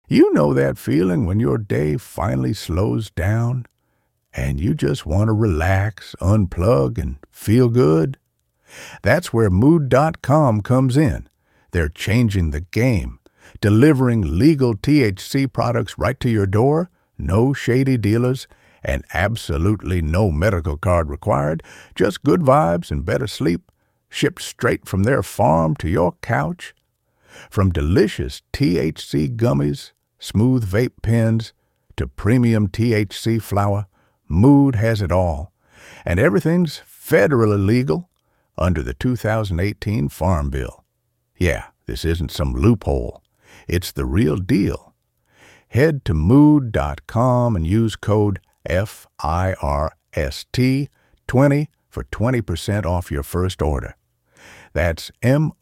You know that feeling when your day finally slows down and you just want to relax, unplug, and feel good? That's where Mood.com comes in. They're changing the game, delivering legal THC products right to your door, no shady dealers, and absolutely no medical card required, just good vibes and better sleep, shipped straight from their farm to your couch. From delicious THC gummies, smooth vape pens, to premium THC flower, Mood has it all. And everything's federally legal under the 2018 Farm Bill. Yeah, this isn't some loophole. It's the real deal. Head to Mood.com and use code FIRST20 for 20% off your first order. That's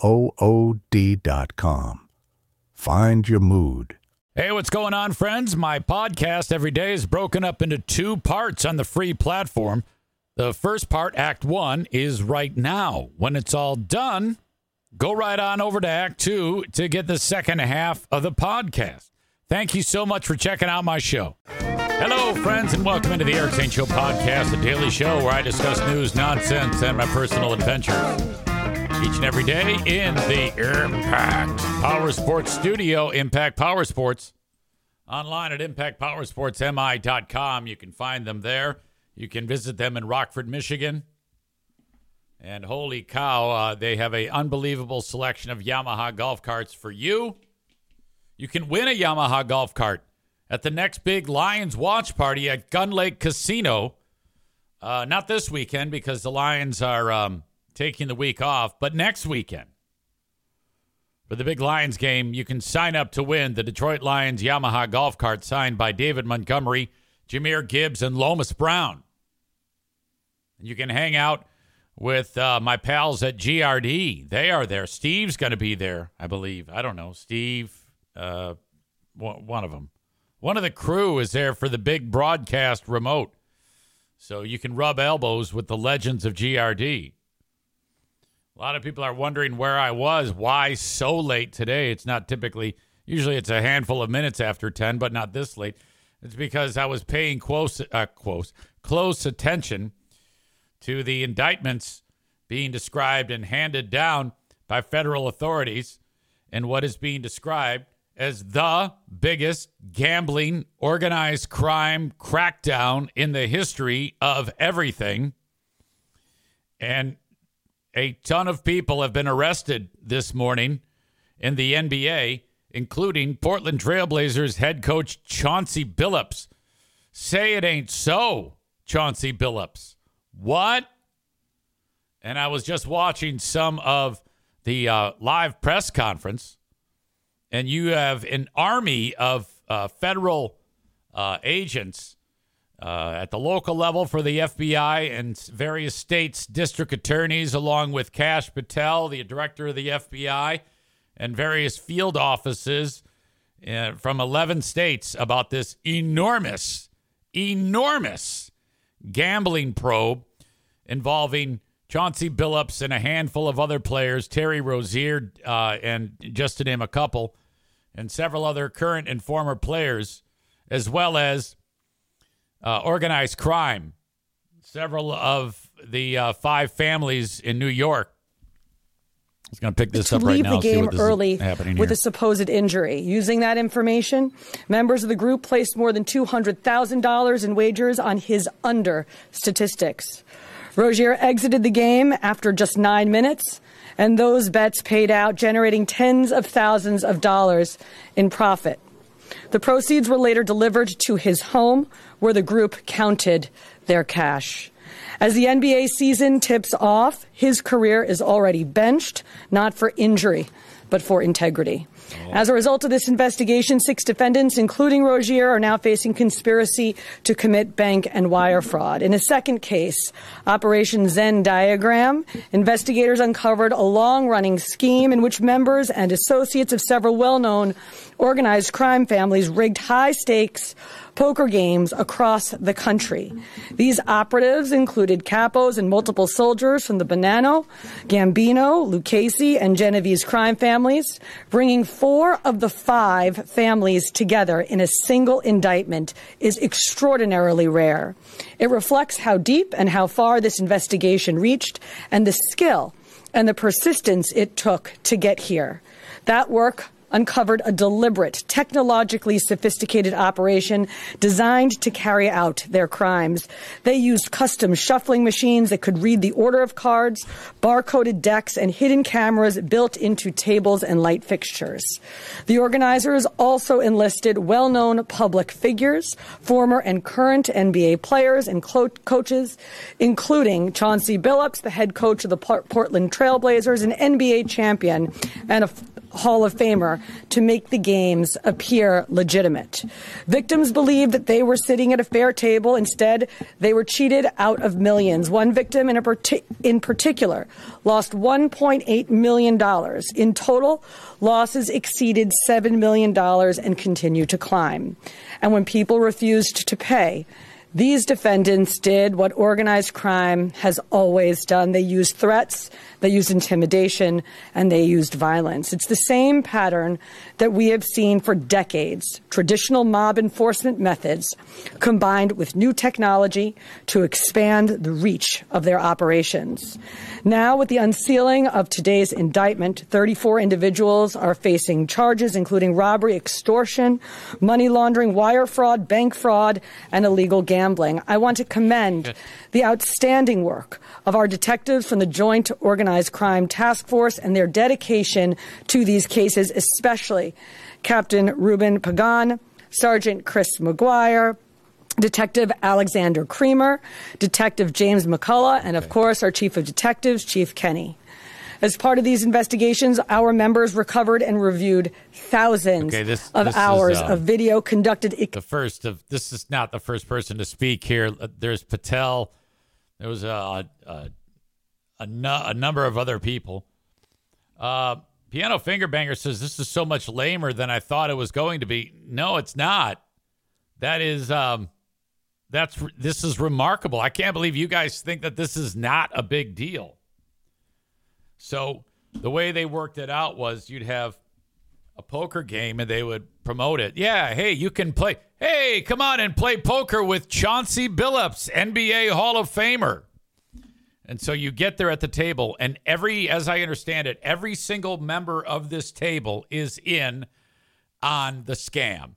MOOD.com. Find your mood. Hey, what's going on, friends? My podcast every day is broken up into 2 parts on the free platform. The first part, Act 1, is right now. When it's all done, go right on over to Act 2 to get the second half of the podcast. Thank you so much for checking out my show. Hello, friends, and welcome into the Eric St. Show podcast, a daily show where I discuss news, nonsense, and my personal adventures. Each and every day in the Impact Power Sports studio, Impact Power Sports. Online at ImpactPowerSportsMI.com. You can find them there. You can visit them in Rockford, Michigan. And holy cow, they have an unbelievable selection of Yamaha golf carts for you. You can win a Yamaha golf cart at the next big Lions watch party at Gun Lake Casino. Not this weekend because the Lions are taking the week off, but next weekend. For the big Lions game, you can sign up to win the Detroit Lions Yamaha golf cart signed by David Montgomery, Jahmyr Gibbs, and Lomas Brown. You can hang out with my pals at GRD. They are there. Steve's going to be there, I believe. I don't know. Steve, one of them. One of the crew is there for the big broadcast remote. So you can rub elbows with the legends of GRD. A lot of people are wondering where I was. Why so late today? It's not typically, usually it's a handful of minutes after 10, but not this late. It's because I was paying close attention to the indictments being described and handed down by federal authorities and what is being described as the biggest gambling, organized crime crackdown in the history of everything. And a ton of people have been arrested this morning in the NBA, including Portland Trailblazers head coach Chauncey Billups. Say it ain't so, Chauncey Billups. What? And I was just watching some of the live press conference, and you have an army of federal agents at the local level for the FBI and various states' district attorneys, along with Kash Patel, the director of the FBI, and various field offices from 11 states about this enormous gambling probe involving Chauncey Billups and a handful of other players, Terry Rozier, and just to name a couple, and several other current and former players, as well as organized crime. Several of the 5 families in New York. I was going to pick this up right now. To leave the game early with a supposed injury. Using that information, members of the group placed more than $200,000 in wagers on his under statistics. Rozier exited the game after just 9 minutes, and those bets paid out, generating tens of thousands of dollars in profit. The proceeds were later delivered to his home, where the group counted their cash. As the NBA season tips off, his career is already benched, not for injury, but for integrity. As a result of this investigation, 6 defendants, including Rozier, are now facing conspiracy to commit bank and wire fraud. In a second case, Operation Zen Diagram, investigators uncovered a long-running scheme in which members and associates of several well-known organized crime families rigged high-stakes poker games across the country. These operatives included capos and multiple soldiers from the Bonanno, Gambino, Lucchese, and Genovese crime families. Bringing 4 of the 5 families together in a single indictment is extraordinarily rare. It reflects how deep and how far this investigation reached and the skill and the persistence it took to get here. That work uncovered a deliberate, technologically sophisticated operation designed to carry out their crimes. They used custom shuffling machines that could read the order of cards, barcoded decks, and hidden cameras built into tables and light fixtures. The organizers also enlisted well-known public figures, former and current NBA players and coaches, including Chauncey Billups, the head coach of the Portland Trail Blazers, an NBA champion and a Hall of Famer, to make the games appear legitimate. Victims believed that they were sitting at a fair table. Instead, they were cheated out of millions. One victim in particular lost $1.8 million. In total, losses exceeded $7 million and continue to climb. And when people refused to pay, these defendants did what organized crime has always done. They used threats, they used intimidation, and they used violence. It's the same pattern that we have seen for decades. Traditional mob enforcement methods combined with new technology to expand the reach of their operations. Now, with the unsealing of today's indictment, 34 individuals are facing charges, including robbery, extortion, money laundering, wire fraud, bank fraud, and illegal gambling. I want to commend the outstanding work of our detectives from the Joint Organized Crime Task Force and their dedication to these cases, especially Captain Ruben Pagan, Sergeant Chris McGuire, Detective Alexander Creamer, Detective James McCullough, and, of course, our Chief of Detectives, Chief Kenny. As part of these investigations, our members recovered and reviewed thousands of hours of video conducted. This is not the first person to speak here. There's Patel. There was a number of other people. Piano Fingerbanger says this is so much lamer than I thought it was going to be. No, it's not. That is this is remarkable. I can't believe you guys think that this is not a big deal. So the way they worked it out was you'd have a poker game and they would promote it. Yeah, hey, you can play. Hey, come on and play poker with Chauncey Billups, NBA Hall of Famer. And so you get there at the table, and as I understand it, every single member of this table is in on the scam.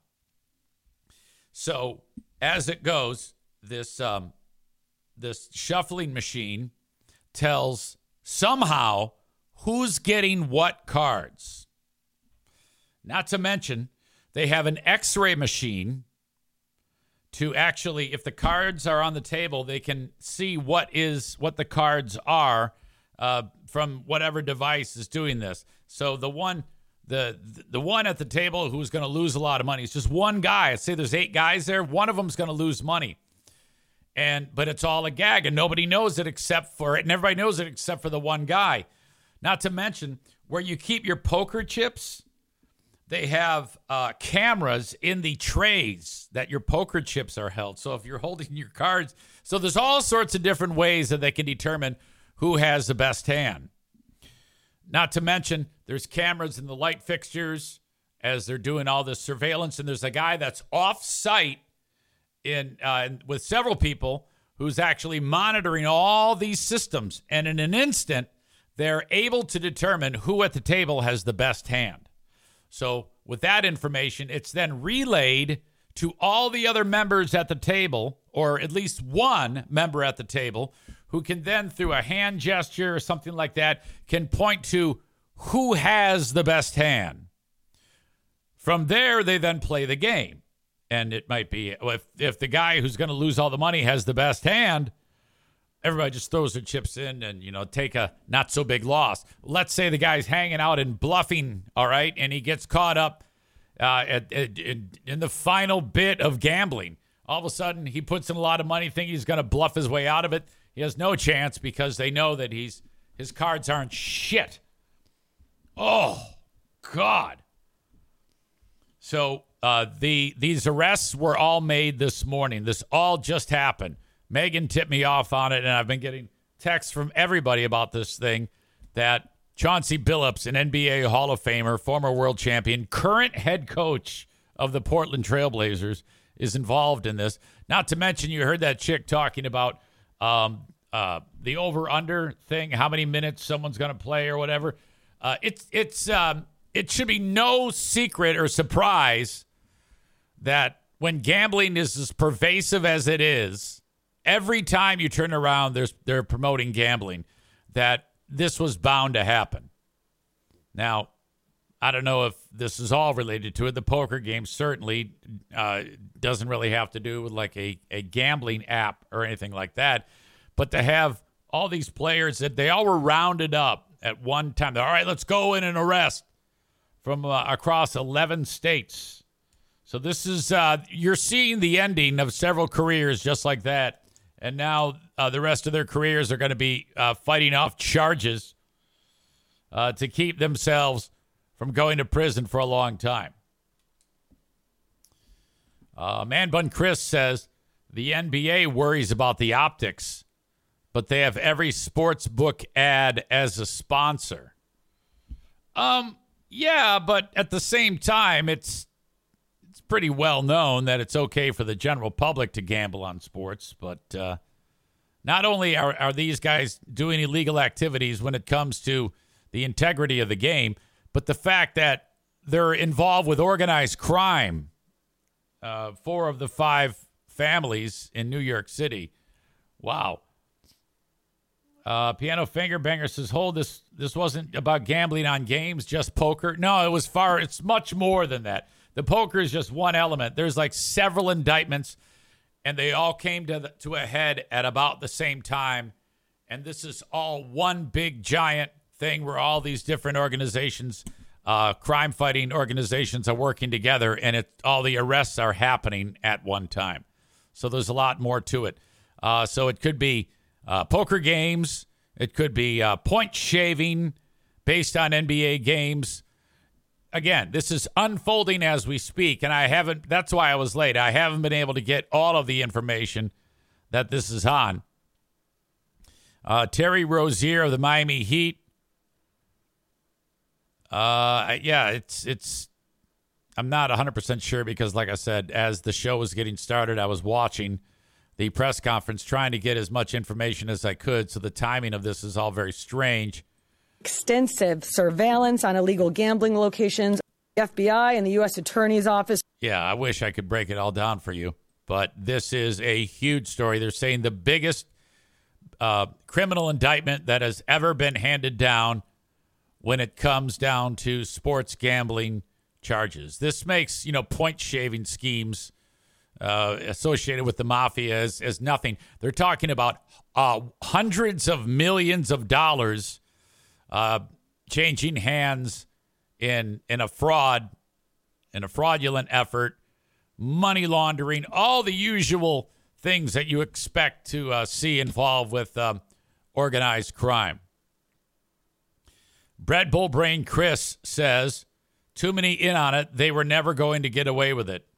So as it goes, this shuffling machine tells somehow who's getting what cards. Not to mention, they have an X-ray machine to actually, if the cards are on the table, they can see what the cards are from whatever device is doing this. So the one at the table who's going to lose a lot of money, it's just one guy. Say there's 8 guys there, one of them's going to lose money. But it's all a gag, and nobody knows it and everybody knows it except for the one guy. Not to mention, where you keep your poker chips, they have cameras in the trays that your poker chips are held. So if you're holding your cards, so there's all sorts of different ways that they can determine who has the best hand. Not to mention, there's cameras in the light fixtures as they're doing all this surveillance, and there's a guy that's off-site with several people who's actually monitoring all these systems. And in an instant, they're able to determine who at the table has the best hand. So with that information, it's then relayed to all the other members at the table, or at least one member at the table, who can then, through a hand gesture or something like that, can point to who has the best hand. From there, they then play the game. And it might be, if the guy who's going to lose all the money has the best hand, everybody just throws their chips in and, take a not so big loss. Let's say the guy's hanging out and bluffing, all right, and he gets caught up in the final bit of gambling. All of a sudden, he puts in a lot of money, thinking he's going to bluff his way out of it. He has no chance because they know that his cards aren't shit. Oh, God. So these arrests were all made this morning. This all just happened. Megan tipped me off on it, and I've been getting texts from everybody about this thing that Chauncey Billups, an NBA Hall of Famer, former world champion, current head coach of the Portland Trailblazers, is involved in this. Not to mention, you heard that chick talking about the over-under thing, how many minutes someone's going to play or whatever. It should be no secret or surprise that when gambling is as pervasive as it is, every time you turn around, they're promoting gambling, that this was bound to happen. Now, I don't know if this is all related to it. The poker game certainly doesn't really have to do with like a gambling app or anything like that. But to have all these players that they all were rounded up at one time. All right, let's go in and arrest from across 11 states. So this is, you're seeing the ending of several careers just like that. And now the rest of their careers are going to be fighting off charges to keep themselves from going to prison for a long time. Man Bun Chris says the NBA worries about the optics, but they have every sports book ad as a sponsor. Yeah, but at the same time, it's pretty well known that it's okay for the general public to gamble on sports. But not only are these guys doing illegal activities when it comes to the integrity of the game, but the fact that they're involved with organized crime. 4 of the 5 families in New York City. Wow. Piano Finger Banger says, hold, this wasn't about gambling on games, just poker. No, it's much more than that. The poker is just one element. There's like several indictments, and they all came to a head at about the same time. And this is all one big giant thing where all these different organizations, crime-fighting organizations, are working together, and all the arrests are happening at one time. So there's a lot more to it. So it could be poker games. It could be point shaving based on NBA games. Again, this is unfolding as we speak, and that's why I was late. I haven't been able to get all of the information that this is on. Terry Rozier of the Miami Heat. It's I'm not 100% sure because, like I said, as the show was getting started, I was watching the press conference, trying to get as much information as I could. So the timing of this is all very strange. Extensive surveillance on illegal gambling locations, the FBI and the U.S. Attorney's Office. Yeah, I wish I could break it all down for you, but this is a huge story. They're saying the biggest criminal indictment that has ever been handed down when it comes down to sports gambling charges. This makes, point shaving schemes associated with the mafia as nothing. They're talking about hundreds of millions of dollars changing hands in a fraudulent effort, money laundering, all the usual things that you expect to see involved with organized crime. Bread Bull Brain Chris says, too many in on it. They were never going to get away with it.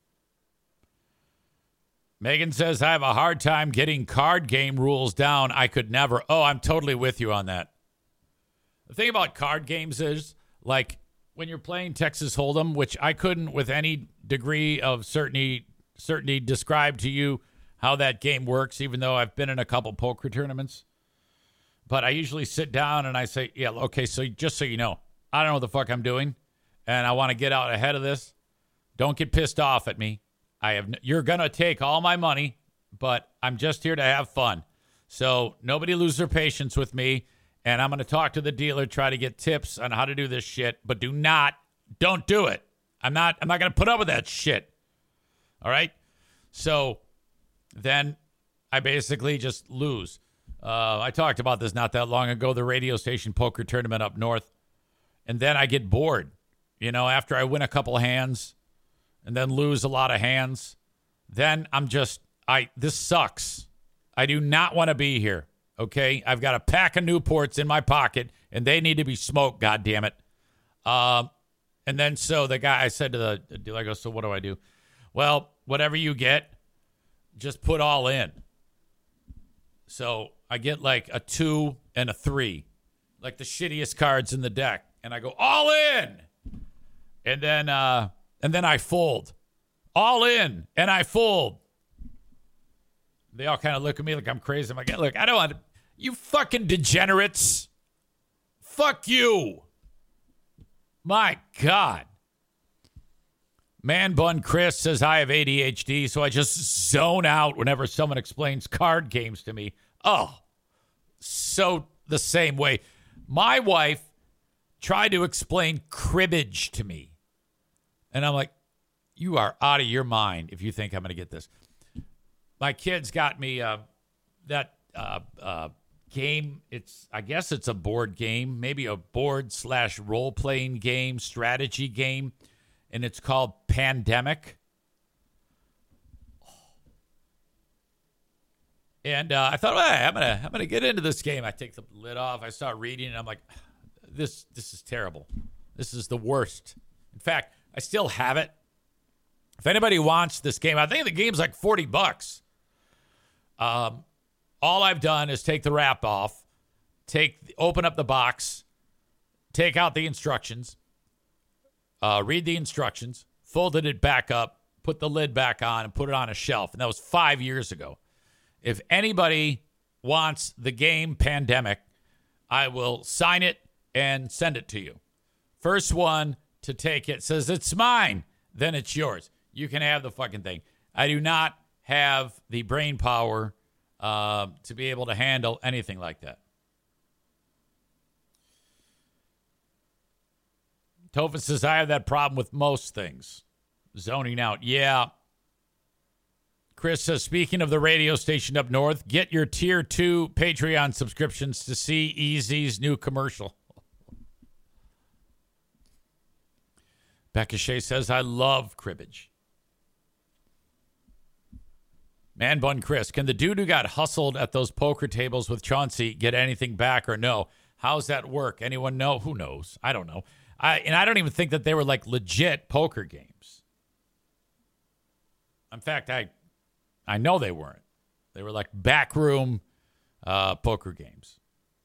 Megan says, I have a hard time getting card game rules down. I could never. Oh, I'm totally with you on that. The thing about card games is, like, when you're playing Texas Hold'em, which I couldn't with any degree of certainty describe to you how that game works, even though I've been in a couple poker tournaments. But I usually sit down and I say, yeah, okay, so just so you know, I don't know what the fuck I'm doing, and I want to get out ahead of this. Don't get pissed off at me. You're going to take all my money, but I'm just here to have fun. So nobody lose their patience with me, and I'm going to talk to the dealer, try to get tips on how to do this shit, but don't do it. I'm not going to put up with that shit. All right? So then I basically just lose. I talked about this not that long ago, the radio station poker tournament up north. And then I get bored, after I win a couple hands and then lose a lot of hands. Then this sucks. I do not want to be here. Okay. I've got a pack of Newports in my pocket and they need to be smoked. God damn it. And then so the guy, I said to the dealer, I go, so what do I do? Well, whatever you get, just put all in. So I get like a 2 and a 3, like the shittiest cards in the deck. And I go, all in. And then I fold. All in. And I fold. They all kind of look at me like I'm crazy. I'm like, look, I don't want to, you fucking degenerates. Fuck you. My God. Man Bun Chris says I have ADHD, so I just zone out whenever someone explains card games to me. Oh, so the same way. My wife tried to explain cribbage to me. And I'm like, you are out of your mind if you think I'm going to get this. My kids got me that game. I guess it's a board game, maybe a board/role-playing game, strategy game. And it's called Pandemic. And I thought, well, I'm gonna get into this game. I take the lid off. I start reading, and I'm like, this is terrible. This is the worst. In fact, I still have it. If anybody wants this game, I think the game's like $40. All I've done is take the wrap off, open up the box, take out the instructions. Read the instructions, folded it back up, put the lid back on, and put it on a shelf. And that was 5 years ago. If anybody wants the game Pandemic, I will sign it and send it to you. First one to take it says it's mine, then it's yours. You can have the fucking thing. I do not have the brain power to be able to handle anything like that. Topher says, I have that problem with most things. Zoning out. Yeah. Chris says, speaking of the radio station up north, get your Tier 2 Patreon subscriptions to see Easy's new commercial. Becca Shea says, I love cribbage. Man Bun Chris, can the dude who got hustled at those poker tables with Chauncey get anything back or no? How's that work? Anyone know? Who knows? I don't know. I don't even think that they were like legit poker games. In fact, I know they weren't. They were like backroom poker games.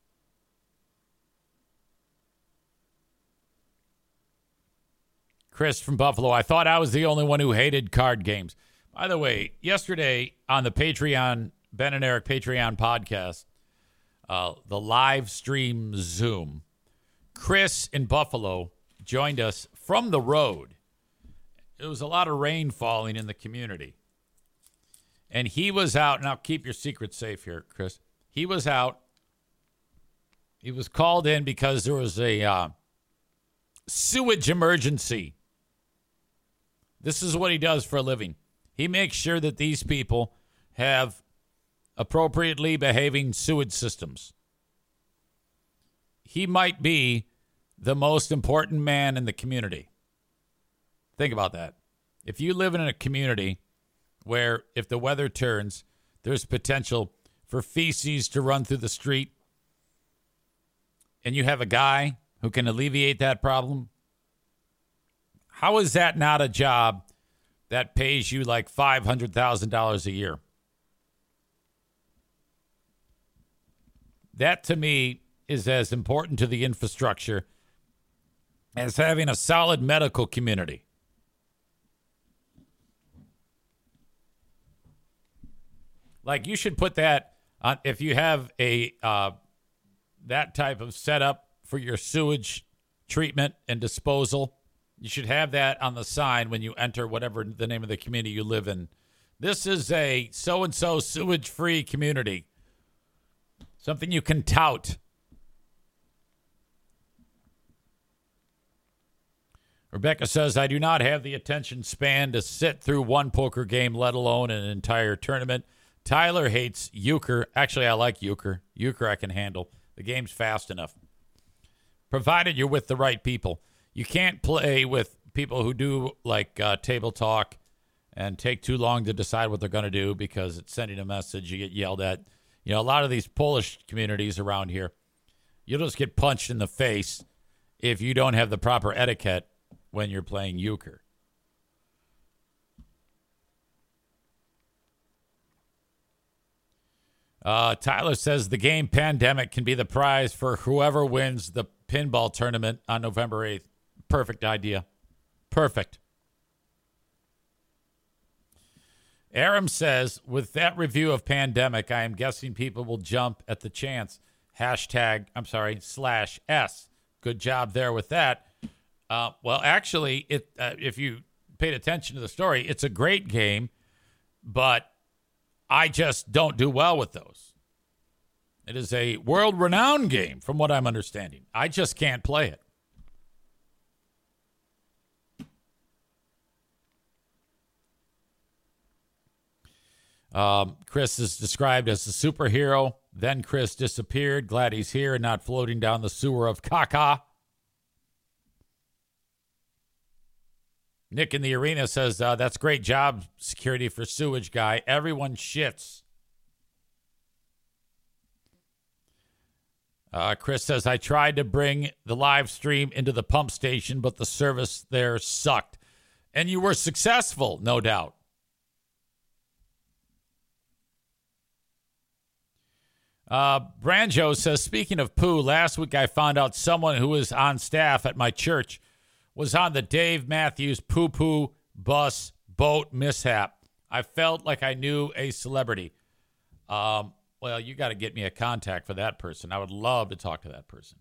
Chris from Buffalo, I thought I was the only one who hated card games. By the way, yesterday on the Patreon, Ben and Eric Patreon podcast, the live stream Zoom, Chris in Buffalo joined us from the road. There was a lot of rain falling in the community. And he was out, and I'll keep your secret safe here, Chris. He was out. He was called in because there was a sewage emergency. This is what he does for a living. He makes sure that these people have appropriately behaving sewage systems. He might be the most important man in the community. Think about that. If you live in a community where if the weather turns, there's potential for feces to run through the street, and you have a guy who can alleviate that problem, how is that not a job that pays you like $500,000 a year? That, to me, is as important to the infrastructure as having a solid medical community. Like, you should put that on if you have a that type of setup for your sewage treatment and disposal. You should have that on the sign when you enter whatever the name of the community you live in. This is a so-and-so sewage-free community. Something you can tout. Rebecca says, I do not have the attention span to sit through one poker game, let alone an entire tournament. Tyler hates euchre. Actually, I like euchre. Euchre I can handle. The game's fast enough. Provided you're with the right people. You can't play with people who do like table talk and take too long to decide what they're going to do because it's sending a message. You get yelled at. You know, a lot of these Polish communities around here, you'll just get punched in the face if you don't have the proper etiquette when you're playing euchre. Tyler says the game Pandemic can be the prize for whoever wins the pinball tournament on November 8th. Perfect idea. Perfect. Aram says, with that review of Pandemic, I am guessing people will jump at the chance. /S. Good job there with that. Well, actually, if you paid attention to the story, it's a great game, but I just don't do well with those. It is a world-renowned game, from what I'm understanding. I just can't play it. Chris is described as a superhero. Then Chris disappeared. Glad he's here and not floating down the sewer of caca. Nick in the arena says, that's great job security for sewage guy. Everyone shits. Chris says, I tried to bring the live stream into the pump station, but the service there sucked. And you were successful, no doubt. Branjo says, speaking of poo, last week I found out someone who was on staff at my church was on the Dave Matthews poo-poo bus boat mishap. I felt like I knew a celebrity. Well, you got to get me a contact for that person. I would love to talk to that person.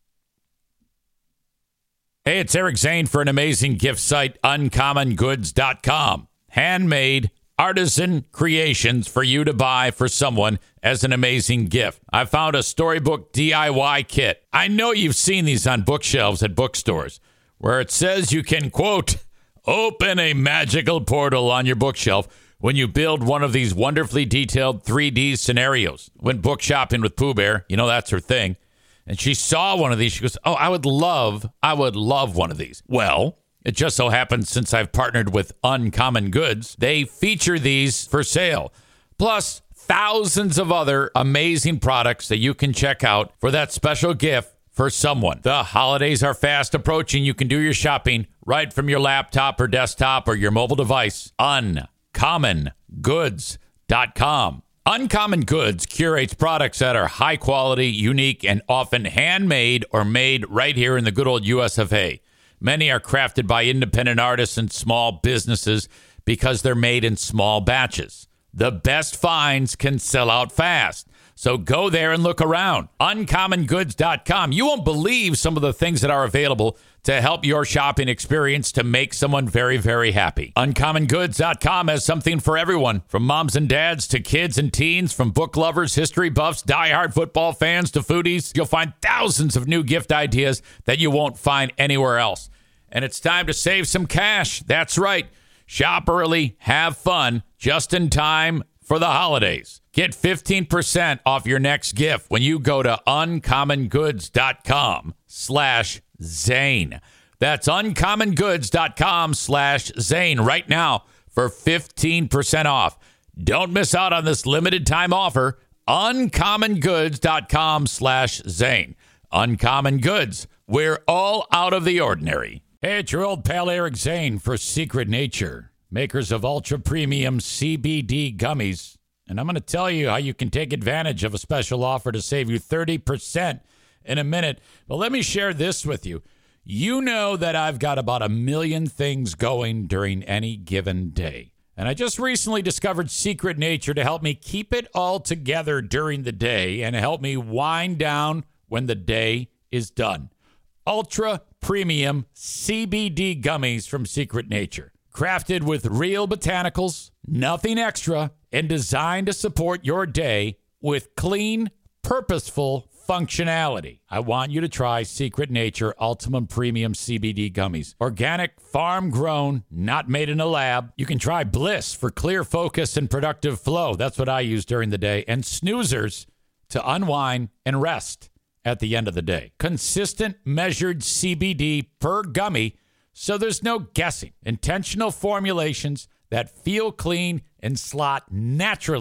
Hey, it's Eric Zane for an amazing gift site, uncommongoods.com. Handmade artisan creations for you to buy for someone as an amazing gift. I found a storybook DIY kit. I know you've seen these on bookshelves at bookstores where it says you can, quote, open a magical portal on your bookshelf when you build one of these wonderfully detailed 3D scenarios. Went book shopping with Pooh Bear. You know, that's her thing. And she saw one of these. She goes, oh, I would love one of these. Well, it just so happens since I've partnered with Uncommon Goods, they feature these for sale. Plus, thousands of other amazing products that you can check out for that special gift for someone. The holidays are fast approaching. You can do your shopping right from your laptop or desktop or your mobile device. UncommonGoods.com. Uncommon Goods curates products that are high quality, unique, and often handmade or made right here in the good old US of A. Many are crafted by independent artists and small businesses because they're made in small batches. The best finds can sell out fast. So go there and look around. UncommonGoods.com. You won't believe some of the things that are available to help your shopping experience to make someone very, very happy. UncommonGoods.com has something for everyone, from moms and dads to kids and teens, from book lovers, history buffs, diehard football fans to foodies. You'll find thousands of new gift ideas that you won't find anywhere else. And it's time to save some cash. That's right. Shop early, have fun, just in time for the holidays. Get 15% off your next gift when you go to uncommongoods.com/Zane. That's uncommongoods.com/Zane right now for 15% off. Don't miss out on this limited time offer. uncommongoods.com/Zane. Uncommon Goods. We're all out of the ordinary. Hey, it's your old pal Eric Zane for Secret Nature, makers of ultra premium CBD gummies. And I'm going to tell you how you can take advantage of a special offer to save you 30% in a minute. But let me share this with you. You know that I've got about 1 million things going during any given day. And I just recently discovered Secret Nature to help me keep it all together during the day and help me wind down when the day is done. Ultra premium CBD gummies from Secret Nature. Crafted with real botanicals, nothing extra, and designed to support your day with clean, purposeful functionality. I want you to try Secret Nature Ultimate Premium CBD Gummies. Organic, farm-grown, not made in a lab. You can try Bliss for clear focus and productive flow. That's what I use during the day. And Snoozers to unwind and rest at the end of the day. Consistent, measured CBD per gummy, so there's no guessing. Intentional formulations that feel clean and slot naturally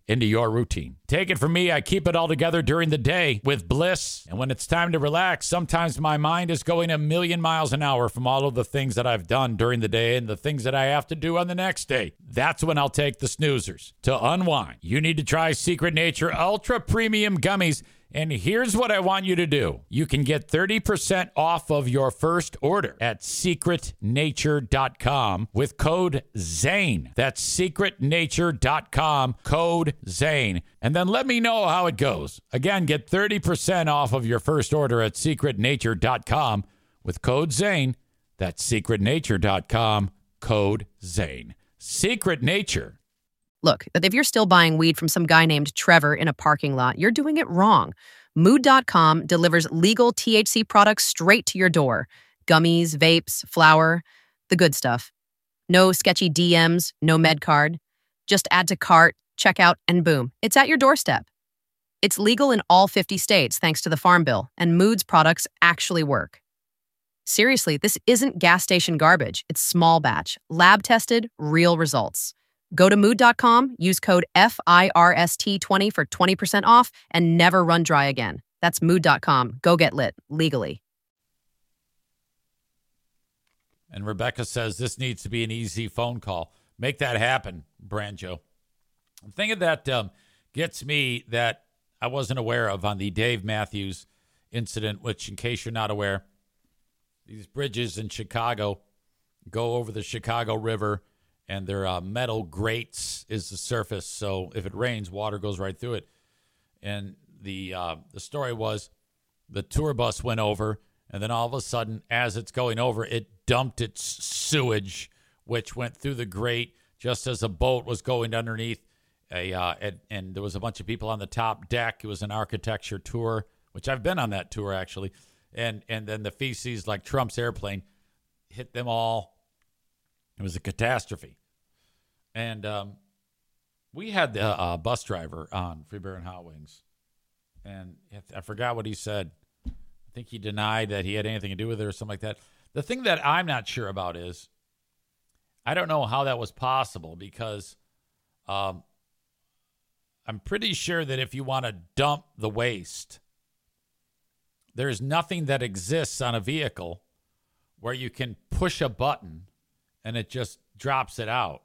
into your routine. Take it from me, I keep it all together during the day with Bliss. And when it's time to relax, sometimes my mind is going a million miles an hour from all of the things that I've done during the day and the things that I have to do on the next day. That's when I'll take the snoozers. To unwind, you need to try Secret Nature Ultra Premium Gummies. And here's what I want you to do. You can get 30% off of your first order at secretnature.com with code ZANE. That's secretnature.com, code ZANE. And then let me know how it goes. Again, get 30% off of your first order at secretnature.com with code ZANE. That's secretnature.com, code ZANE. Secret Nature. Look, if you're still buying weed from some guy named Trevor in a parking lot, you're doing it wrong. Mood.com delivers legal THC products straight to your door. Gummies, vapes, flour, the good stuff. No sketchy DMs, no med card. Just add to cart, checkout, and boom, it's at your doorstep. It's legal in all 50 states thanks to the Farm Bill, and Mood's products actually work. Seriously, this isn't gas station garbage. It's small batch, lab-tested, real results. Go to mood.com, use code FIRST20 for 20% off, and never run dry again. That's mood.com. Go get lit, legally. And Rebecca says this needs to be an easy phone call. Make that happen, Branjo. The thing that gets me that I wasn't aware of on the Dave Matthews incident, which, in case you're not aware, these bridges in Chicago go over the Chicago River, and their metal grates is the surface. So if it rains, water goes right through it. And the story was the tour bus went over, and then all of a sudden, as it's going over, it dumped its sewage, which went through the grate just as a boat was going underneath. And there was a bunch of people on the top deck. It was an architecture tour, which I've been on that tour, actually. And then the feces, like Trump's airplane, hit them all. It was a catastrophe. And we had the bus driver on Free Beer and Hot Wings. And I forgot what he said. I think he denied that he had anything to do with it or something like that. The thing that I'm not sure about is I don't know how that was possible because I'm pretty sure that if you want to dump the waste, there's nothing that exists on a vehicle where you can push a button and it just drops it out.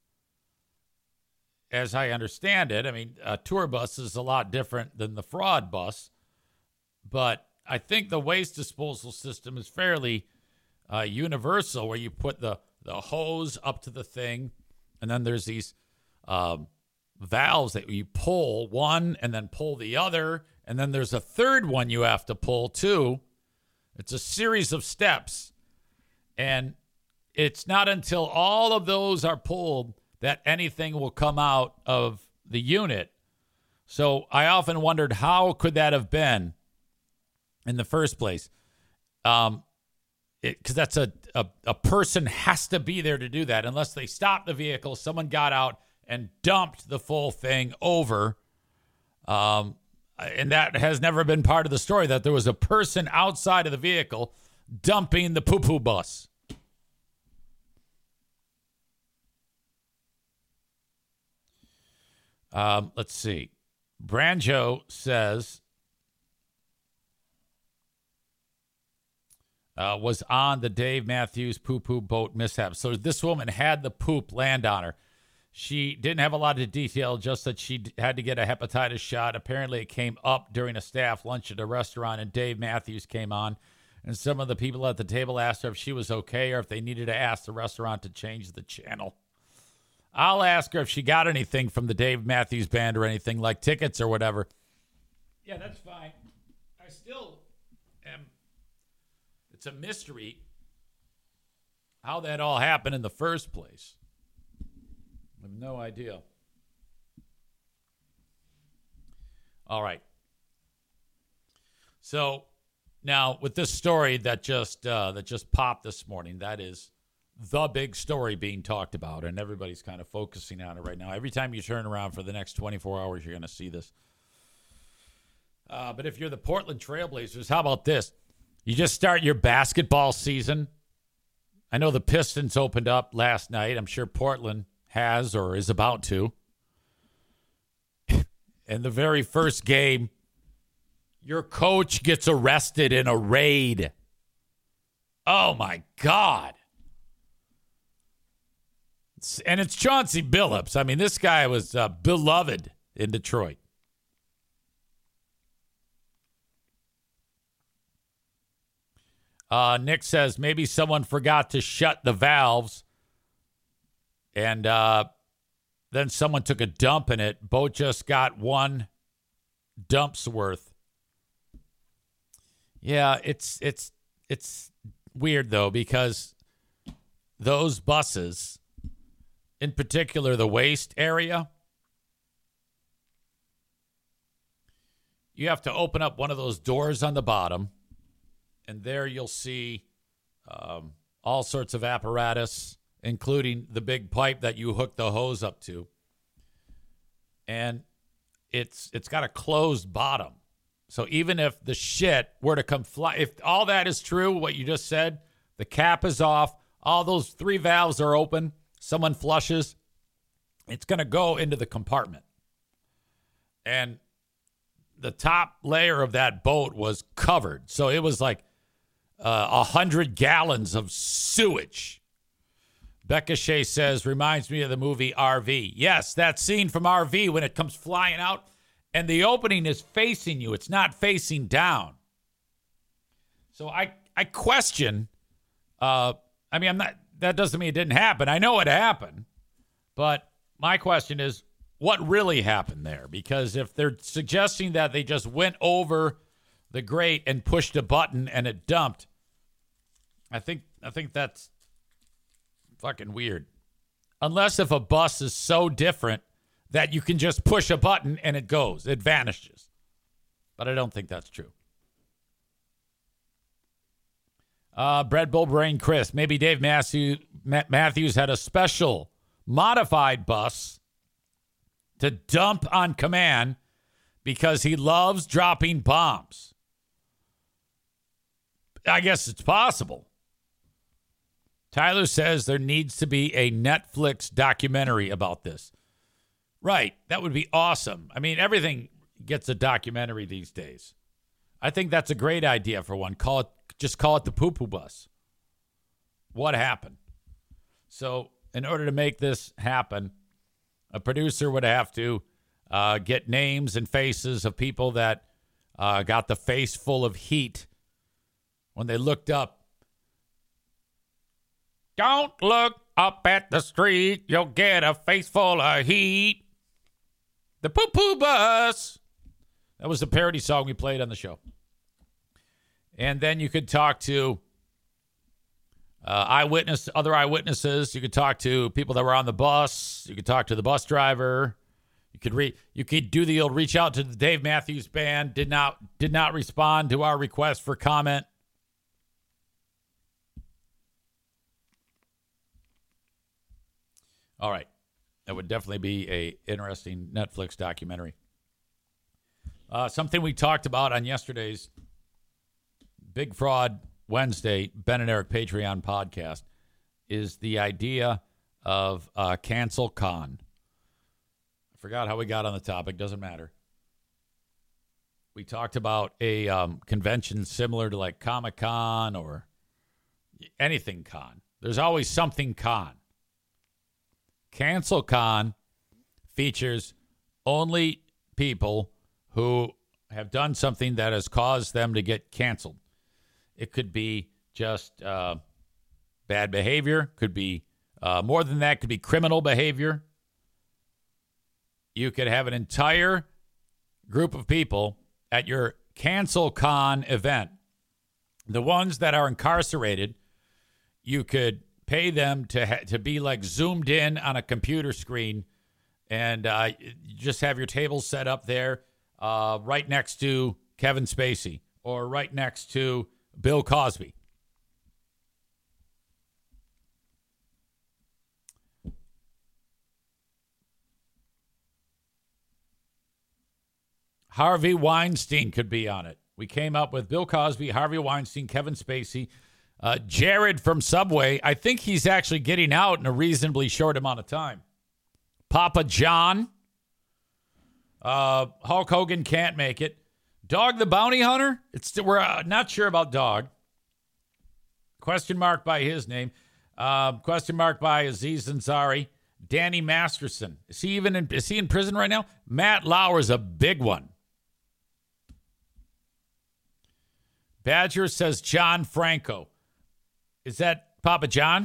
As I understand it, I mean, a tour bus is a lot different than the fraud bus, but I think the waste disposal system is fairly universal, where you put the hose up to the thing, and then there's these valves that you pull one and then pull the other, and then there's a third one you have to pull too. It's a series of steps, and it's not until all of those are pulled that anything will come out of the unit. So I often wondered, how could that have been in the first place? Because that's a person has to be there to do that. Unless they stopped the vehicle, someone got out and dumped the full thing over. And that has never been part of the story, that there was a person outside of the vehicle dumping the poo-poo bus. Let's see. Branjo says was on the Dave Matthews poo-poo boat mishap. So this woman had the poop land on her. She didn't have a lot of detail, just that she had to get a hepatitis shot. Apparently it came up during a staff lunch at a restaurant, and Dave Matthews came on. And some of the people at the table asked her if she was okay or if they needed to ask the restaurant to change the channel. I'll ask her if she got anything from the Dave Matthews Band or anything, like tickets or whatever. Yeah, that's fine. I still am. It's a mystery how that all happened in the first place. I have no idea. All right. So now with this story that just popped this morning, that is the big story being talked about, and everybody's kind of focusing on it right now. Every time you turn around for the next 24 hours, you're going to see this. But if you're the Portland Trailblazers, how about this? You just start your basketball season. I know the Pistons opened up last night. I'm sure Portland has or is about to. And the very first game, your coach gets arrested in a raid. Oh, my God. And it's Chauncey Billups. I mean, this guy was beloved in Detroit. Nick says maybe someone forgot to shut the valves and then someone took a dump in it. Boat just got one dump's worth. Yeah, it's weird, though, because those buses, in particular the waste area, you have to open up one of those doors on the bottom, and there you'll see all sorts of apparatus, including the big pipe that you hook the hose up to. And it's got a closed bottom. So even if the shit were to come fly, if all that is true, what you just said, the cap is off, all those 3 valves are open, someone flushes, it's going to go into the compartment. And the top layer of that boat was covered. So it was like 100 gallons of sewage. Becca Shea says, reminds me of the movie RV. Yes, that scene from RV when it comes flying out and the opening is facing you. It's not facing down. So I question, I'm not, that doesn't mean it didn't happen. I know it happened. But my question is, what really happened there? Because if they're suggesting that they just went over the grate and pushed a button and it dumped, I think that's fucking weird. Unless if a bus is so different that you can just push a button and it goes, it vanishes. But I don't think that's true. Bread Bull Brain Chris, maybe Dave Matthews had a special modified bus to dump on command because he loves dropping bombs. I guess it's possible. Tyler says there needs to be a Netflix documentary about this. Right. That would be awesome. I mean, everything gets a documentary these days. I think that's a great idea for one. Just call it the poo-poo bus. What happened? So in order to make this happen, a producer would have to get names and faces of people that got the face full of heat when they looked up. Don't look up at the street. You'll get a face full of heat. The poo-poo bus. That was the parody song we played on the show. And then you could talk to other eyewitnesses. You could talk to people that were on the bus. You could talk to the bus driver. You could do the old reach out to the Dave Matthews Band. Did not respond to our request for comment. All right. That would definitely be a interesting Netflix documentary. Something we talked about on yesterday's Big Fraud Wednesday, Ben and Eric Patreon podcast, is the idea of Cancel Con. I forgot how we got on the topic. Doesn't matter. We talked about a convention similar to like Comic-Con or anything con. There's always something con. Cancel Con features only people who have done something that has caused them to get canceled. It could be just bad behavior. Could be more than that. Could be criminal behavior. You could have an entire group of people at your Cancel Con event. The ones that are incarcerated, you could pay them to be like zoomed in on a computer screen and just have your table set up there right next to Kevin Spacey or right next to Bill Cosby. Harvey Weinstein could be on it. We came up with Bill Cosby, Harvey Weinstein, Kevin Spacey, Jared from Subway. I think he's actually getting out in a reasonably short amount of time. Papa John. Hulk Hogan can't make it. Dog the Bounty Hunter? We're not sure about Dog. Question mark by his name. Question mark by Aziz Ansari. Danny Masterson. Is he in prison right now? Matt Lauer's a big one. Badger says John Franco. Is that Papa John?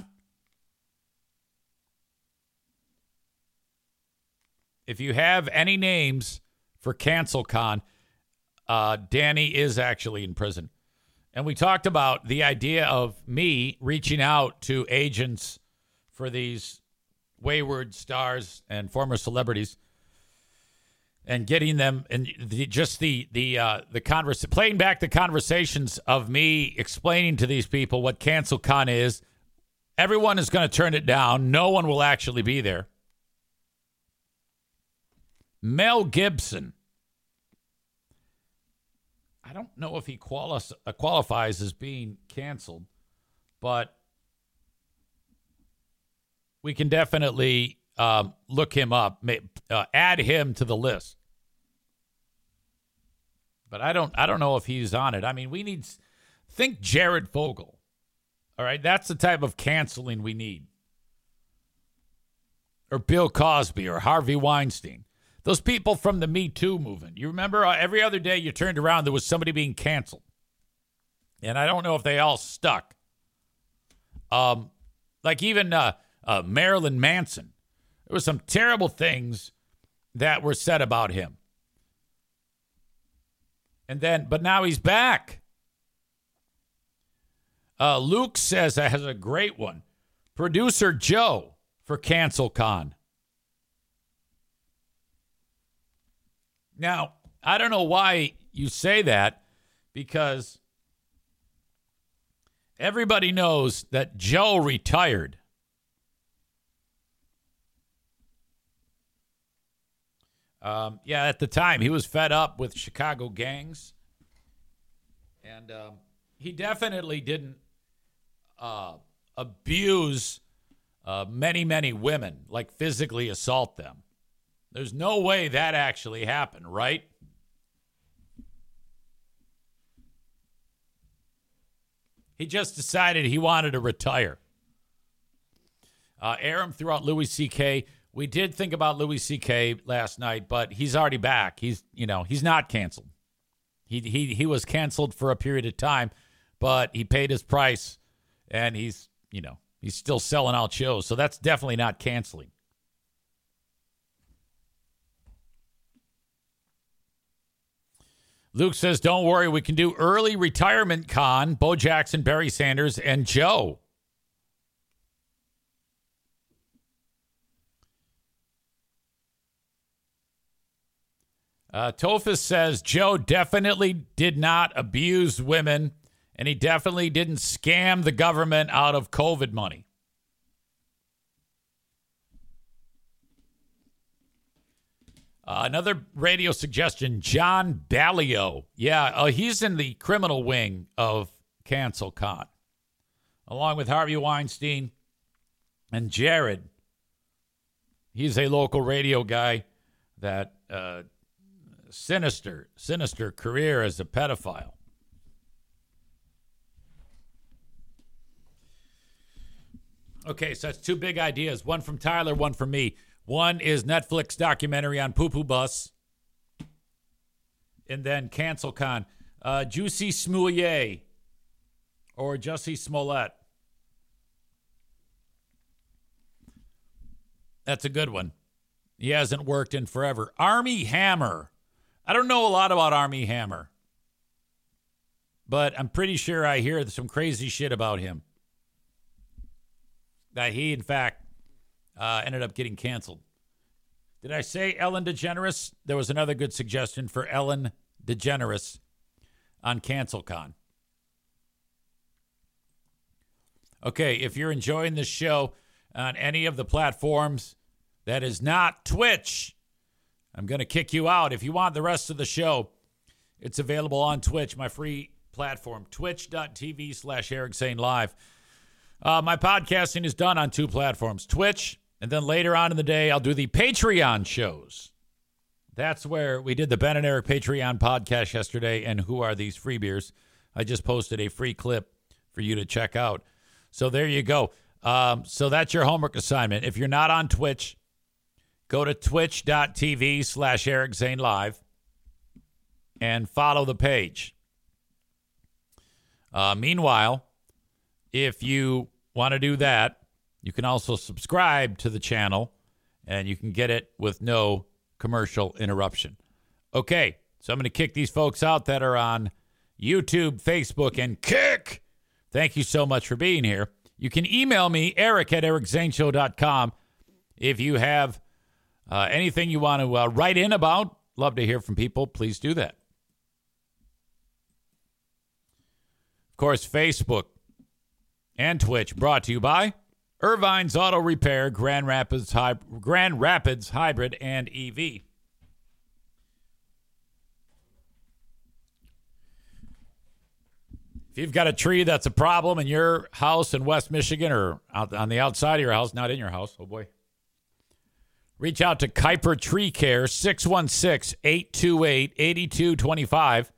If you have any names for CancelCon, Danny is actually in prison. And we talked about the idea of me reaching out to agents for these wayward stars and former celebrities and getting them, and playing back the conversations of me explaining to these people what CancelCon is. Everyone is going to turn it down. No one will actually be there. Mel Gibson. I don't know if he qualifies as being canceled, but we can definitely look him up, add him to the list. But I don't know if he's on it. I mean, think Jared Fogle. All right, that's the type of canceling we need. Or Bill Cosby or Harvey Weinstein. Those people from the Me Too movement. You remember every other day you turned around, there was somebody being canceled. And I don't know if they all stuck. Like even Marilyn Manson. There were some terrible things that were said about him. But now he's back. Luke says that has a great one. Producer Joe for CancelCon. Now, I don't know why you say that, because everybody knows that Joe retired. At the time, he was fed up with Chicago gangs. And he definitely didn't abuse many, many women, like physically assault them. There's no way that actually happened, right? He just decided he wanted to retire. Aram threw out Louis C.K. We did think about Louis C.K. last night, but he's already back. He's not canceled. He was canceled for a period of time, but he paid his price, and he's still selling out shows. So that's definitely not canceling. Luke says, don't worry, we can do early retirement con, Bo Jackson, Barry Sanders, and Joe. Tophus says, Joe definitely did not abuse women, and he definitely didn't scam the government out of COVID money. Another radio suggestion, John Ballio. Yeah, he's in the criminal wing of CancelCon, along with Harvey Weinstein and Jared. He's a local radio guy that sinister career as a pedophile. Okay, so that's two big ideas. One from Tyler, one from me. One is Netflix documentary on Poo Poo Bus. And then CancelCon. Juicy Smollett or Jussie Smollett. That's a good one. He hasn't worked in forever. Armie Hammer. I don't know a lot about Armie Hammer, but I'm pretty sure I hear some crazy shit about him. That he, in fact, ended up getting canceled. Did I say Ellen DeGeneres? There was another good suggestion for Ellen DeGeneres on CancelCon. Okay, if you're enjoying this show on any of the platforms that is not Twitch, I'm going to kick you out. If you want the rest of the show, it's available on Twitch, my free platform, twitch.tv/Eric Zane Live. My podcasting is done on two platforms, Twitch, and then later on in the day, I'll do the Patreon shows. That's where we did the Ben and Eric Patreon podcast yesterday. And who are these free beers? I just posted a free clip for you to check out. So there you go. So that's your homework assignment. If you're not on Twitch, go to twitch.tv/Eric Zane Live and follow the page. Meanwhile, if you want to do that, you can also subscribe to the channel and you can get it with no commercial interruption. Okay, so I'm going to kick these folks out that are on YouTube, Facebook, and Kick. Thank you so much for being here. You can email me, eric@ericzaneshow.com. If you have anything you want to write in about, love to hear from people. Please do that. Of course, Facebook and Twitch brought to you by Irvine's Auto Repair, Grand Rapids Hybrid and EV. If you've got a tree that's a problem in your house in West Michigan or out on the outside of your house, not in your house, oh boy, reach out to Kuiper Tree Care, 616-828-8225.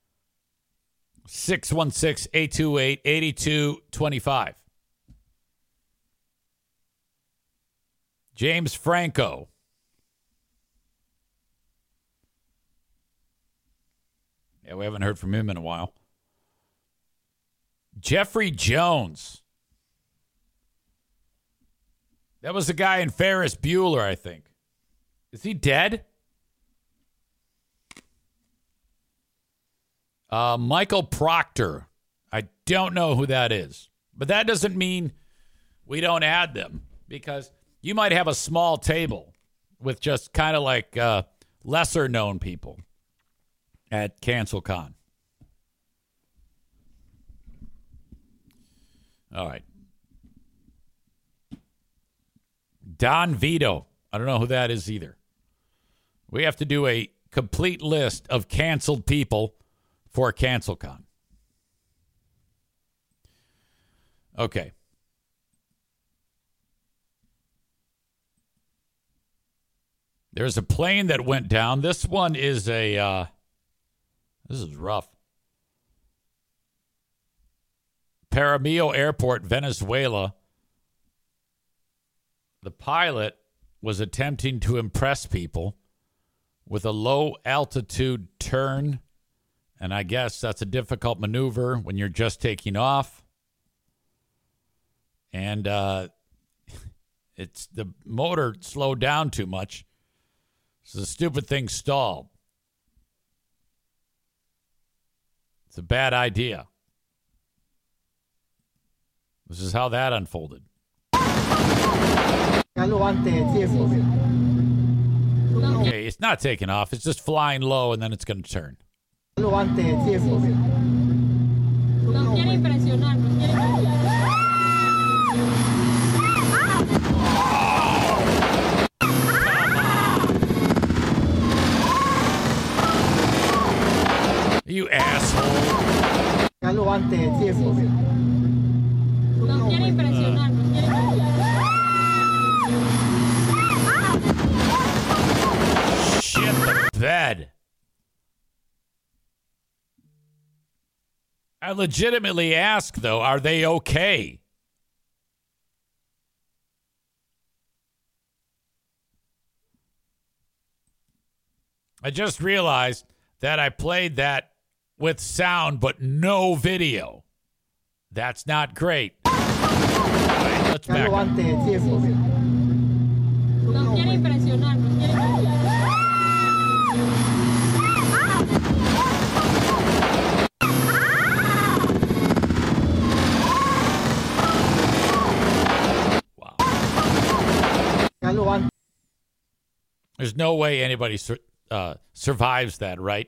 616-828-8225. James Franco. Yeah, we haven't heard from him in a while. Jeffrey Jones. That was the guy in Ferris Bueller, I think. Is he dead? Michael Proctor. I don't know who that is. But that doesn't mean we don't add them, because you might have a small table with just kind of like lesser known people at CancelCon. All right. Don Vito. I don't know who that is either. We have to do a complete list of canceled people for CancelCon. Okay. There's a plane that went down. This one is this is rough. Paramillo Airport, Venezuela. The pilot was attempting to impress people with a low altitude turn. And I guess that's a difficult maneuver when you're just taking off. And it's the motor slowed down too much. So the stupid thing stalled. It's a bad idea. This is how that unfolded. Okay, it's not taking off. It's just flying low, and then it's going to turn. You asshole. Shit the bed. I legitimately ask, though, are they okay? I just realized that I played that with sound but no video. That's not great. All right, let's back up. Wow. There's no way anybody survives that, right?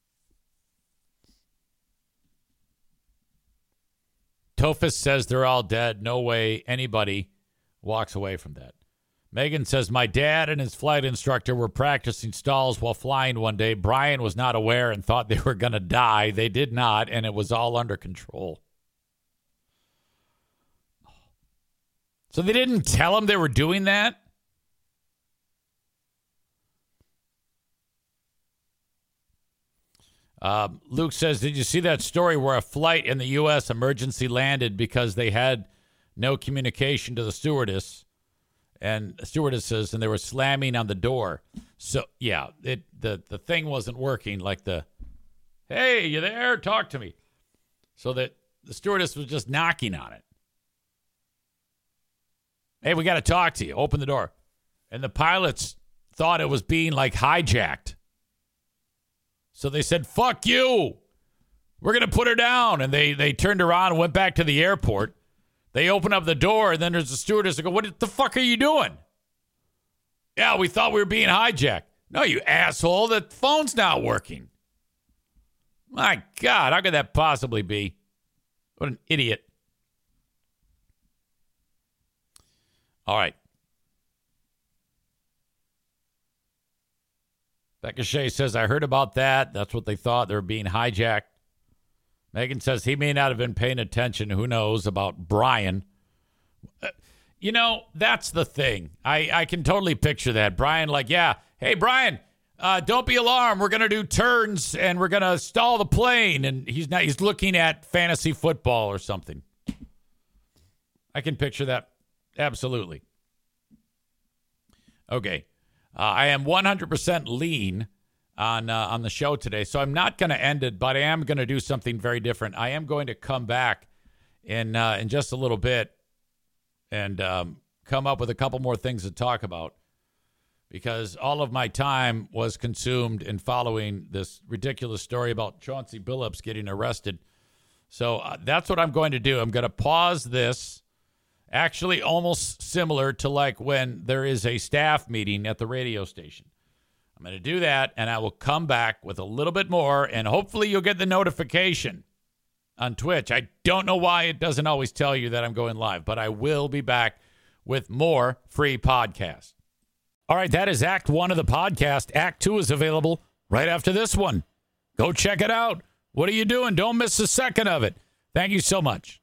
Tofus says they're all dead. No way anybody walks away from that. Megan says, my dad and his flight instructor were practicing stalls while flying one day. Brian was not aware and thought they were going to die. They did not, and it was all under control. So they didn't tell him they were doing that? Luke says, did you see that story where a flight in the U.S. emergency landed because they had no communication to the stewardess and stewardesses, and they were slamming on the door? So, yeah, the thing wasn't working, like hey, you there? Talk to me. So that the stewardess was just knocking on it. Hey, we got to talk to you. Open the door. And the pilots thought it was being, like, hijacked. So they said, fuck you. We're going to put her down. And they turned around and went back to the airport. They open up the door, and then there's a stewardess that go, what the fuck are you doing? Yeah, we thought we were being hijacked. No, you asshole. The phone's not working. My God, how could that possibly be? What an idiot. All right. Becca Shea says, I heard about that. That's what they thought. They were being hijacked. Megan says he may not have been paying attention. Who knows about Brian? That's the thing. I can totally picture that. Brian, like, yeah. Hey, Brian, don't be alarmed. We're going to do turns and we're going to stall the plane. And he's looking at fantasy football or something. I can picture that. Absolutely. Okay. I am 100% lean on the show today, so I'm not going to end it, but I am going to do something very different. I am going to come back in just a little bit and come up with a couple more things to talk about, because all of my time was consumed in following this ridiculous story about Chauncey Billups getting arrested. So that's what I'm going to do. I'm going to pause this. Actually, almost similar to like when there is a staff meeting at the radio station. I'm going to do that, and I will come back with a little bit more, and hopefully you'll get the notification on Twitch. I don't know why it doesn't always tell you that I'm going live, but I will be back with more free podcasts. All right, that is Act 1 of the podcast. Act 2 is available right after this one. Go check it out. What are you doing? Don't miss a second of it. Thank you so much.